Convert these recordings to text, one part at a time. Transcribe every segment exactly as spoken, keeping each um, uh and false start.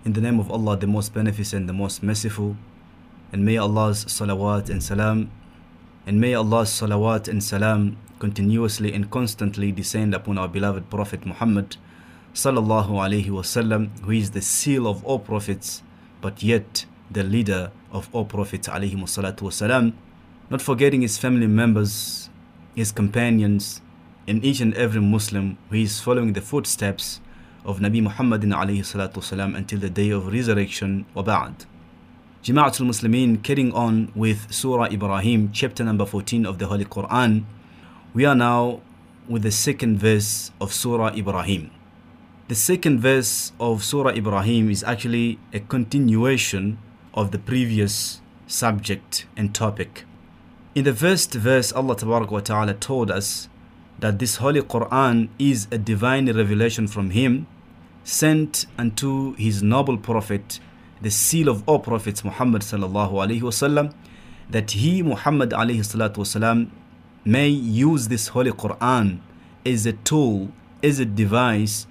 In the name of Allah, the most beneficent, the most merciful, and may Allah's salawat and salam, and may Allah's salawat and salam continuously and constantly descend upon our beloved Prophet Muhammad sallallahu alaihi wasallam, who is the seal of all prophets, but yet the leader of all prophets alayhi salatu wasalam, not forgetting his family members, his companions, and each and every Muslim who is following the footsteps of Nabi Muhammadin alayhi salatu wasalam until the day of resurrection. Wa ba'd. Jama'atul Muslimin, carrying on with Surah Ibrahim, chapter number fourteen of the Holy Quran. We are now with the second verse of Surah Ibrahim. The second verse of Surah Ibrahim is actually a continuation of the previous subject and topic. In the first verse, Allah Tabarak wa Ta'ala told us that this Holy Quran is a divine revelation from Him, sent unto His noble Prophet, the seal of all prophets, Muhammad sallallahu alaihi wasallam, that he, Muhammad alayhi salatu wasalam, may use this Holy Quran as a tool, as a device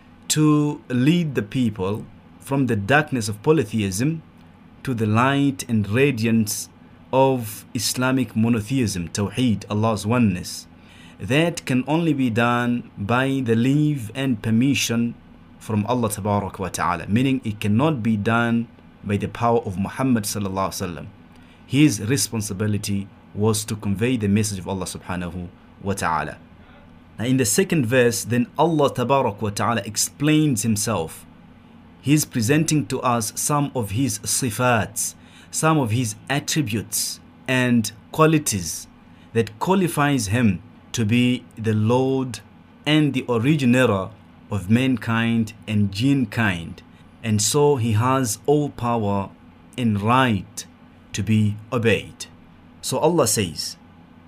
to lead the people from the darkness of polytheism to the light and radiance of Islamic monotheism, Tawheed, Allah's oneness. That can only be done by the leave and permission from Allah Tabarak wa Ta'ala, meaning it cannot be done by the power of Muhammad sallallahu alaihi wasallam. His responsibility was to convey the message of Allah subhanahu wa ta'ala. Now in the second verse, then Allah Tabarak wa Ta'ala explains Himself. He is presenting to us some of His sifats, some of His attributes and qualities that qualifies Him to be the Lord and the originator of mankind and jinn kind, and so He has all power and right to be obeyed. So Allah says,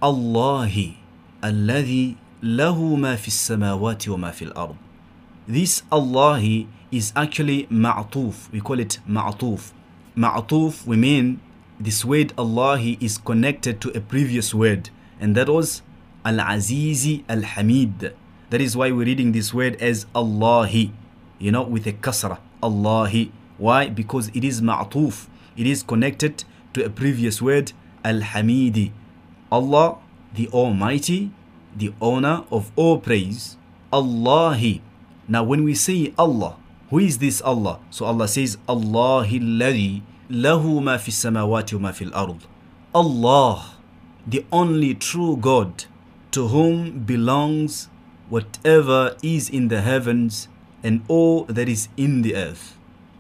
Allahi alladhi lahu ma fi samawati wa ma fil ard. This Allahi is actually ma'tuf. We call it ma'tuf. Ma'tuf, we mean this word Allahi is connected to a previous word, and that was Al-Azizi Al-Hamid. That is why we're reading this word as Allahi, you know, with a kasra, Allahi. Why? Because it is ma'tuf. It is connected to a previous word, Al-Hamidi. Allah, the Almighty, the owner of all praise. Allahi. Now when we say Allah, who is this Allah? So Allah says, Allahi alladhi lahu ma fi samawati wa ma fil ard. Allah, the only true God, to whom belongs whatever is in the heavens and all that is in the earth.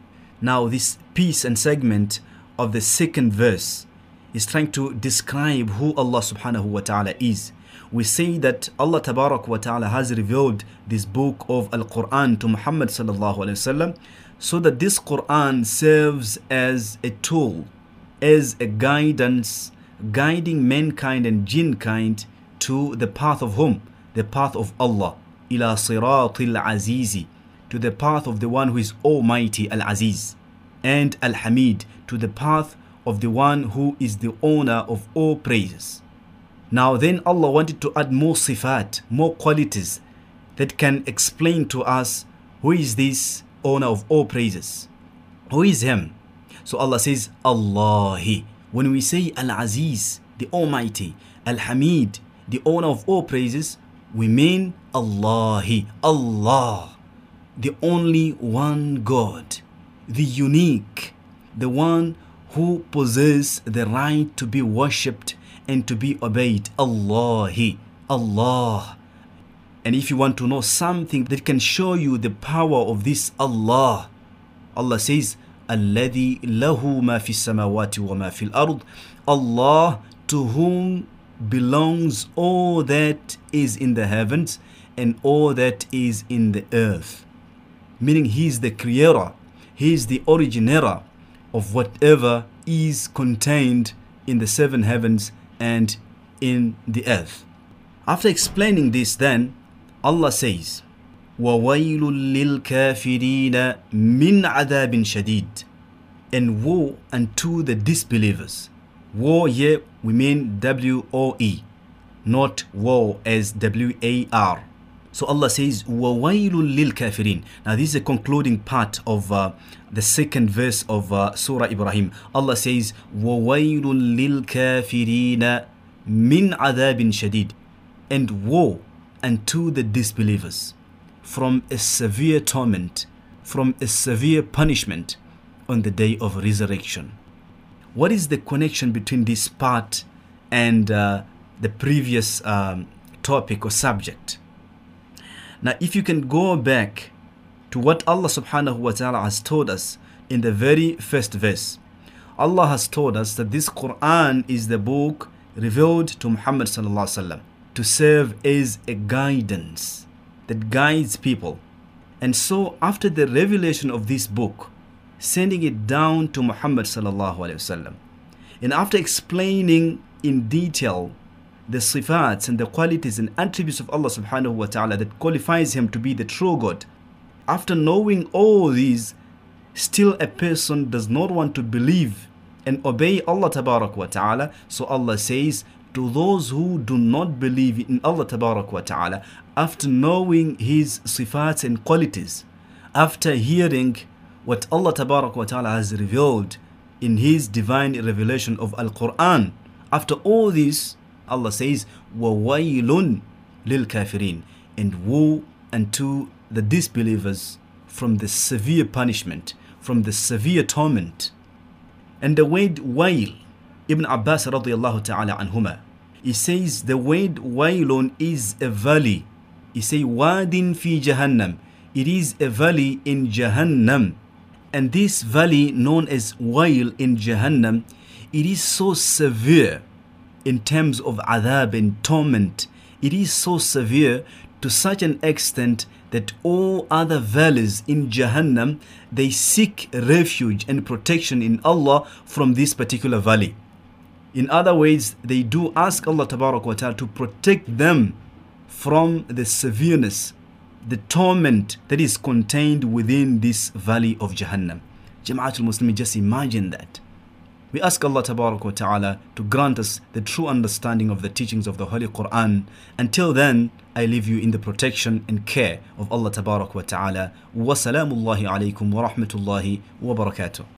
Now this piece and segment of the second verse is trying to describe who Allah subhanahu wa ta'ala is. We say that Allah Tabarak wa Ta'ala has revealed this book of Al-Quran to Muhammad sallallahu alayhi wasallam, so that this Quran serves as a tool, as a guidance, guiding mankind and jinn kind to the path of whom? The path of Allah. Ila siratil azizi, to the path of the one who is Almighty, Al-Aziz, and Al-Hamid, to the path of the one who is the owner of all praises. Now then Allah wanted to add more sifat, more qualities that can explain to us who is this owner of all praises. Who is Him? So Allah says, Allahi. When we say Al-Aziz, the Almighty, Al-Hamid, the owner of all praises, we mean Allahi, Allah, the only one God, the unique, the one who possesses the right to be worshipped and to be obeyed. Allahi, Allah. And if you want to know something that can show you the power of this Allah, Allah says, Alladhi lahu ma fi samawati wa ma fil ard. Allah, to whom belongs all that is in the heavens and all that is in the earth. Meaning He is the creator, He is the originator of whatever is contained in the seven heavens and in the earth. After explaining this, then Allah says, وَوَيْلٌ لِلْكَافِرِينَ مِنْ عَذَابٍ شَدِيدٍ. And woe unto the disbelievers. Woe here we mean W O E, not woe as W A R. So Allah says, وَوَيْلٌ لِلْكَافِرِينَ. Now this is a concluding part of uh, the second verse of uh, Surah Ibrahim. Allah says, وَوَيْلٌ لِلْكَافِرِينَ مِنْ عَذَابٍ شَدِيدٍ. And woe unto the disbelievers from a severe torment, from a severe punishment on the day of resurrection. What is the connection between this part and uh, the previous um, topic or subject? Now, if you can go back to what Allah subhanahu wa ta'ala has told us in the very first verse, Allah has told us that this Quran is the book revealed to Muhammad sallallahu alaihi wasallam to serve as a guidance that guides people. And so after the revelation of this book, sending it down to Muhammad sallallahu alaihi wasallam, and after explaining in detail the sifats and the qualities and attributes of Allah subhanahu wa ta'ala that qualifies him to be the true God, after knowing all these, still a person does not want to believe and obey Allah tabarak wa ta'ala. So Allah says, to those who do not believe in Allah tabarak wa ta'ala, after knowing his sifats and qualities, after hearing what Allah tabarak wa ta'ala has revealed in his divine revelation of Al-Quran, after all this, Allah says, وَوَيْلٌ لِلْكَافِرِينَ. And woe unto the disbelievers from the severe punishment, from the severe torment. And the word wail, Ibn Abbas radiyallahu ta'ala anhuma, he says the word wailun is a valley. He say wadin fi jahannam. It is a valley in Jahannam. And this valley known as wail in Jahannam, it is so severe in terms of adhab and torment. It is so severe to such an extent that all other valleys in Jahannam, they seek refuge and protection in Allah from this particular valley. In other words, they do ask Allah Tabarak wa Ta'ala to protect them from the severeness, the torment that is contained within this valley of Jahannam. Jama'atul Muslimin, just imagine that. We ask Allah Tabarak wa Ta'ala to grant us the true understanding of the teachings of the Holy Quran. Until then, I leave you in the protection and care of Allah Tabarak wa Ta'ala. Wa salamullahi alaykum wa rahmatullahi wa barakatuh.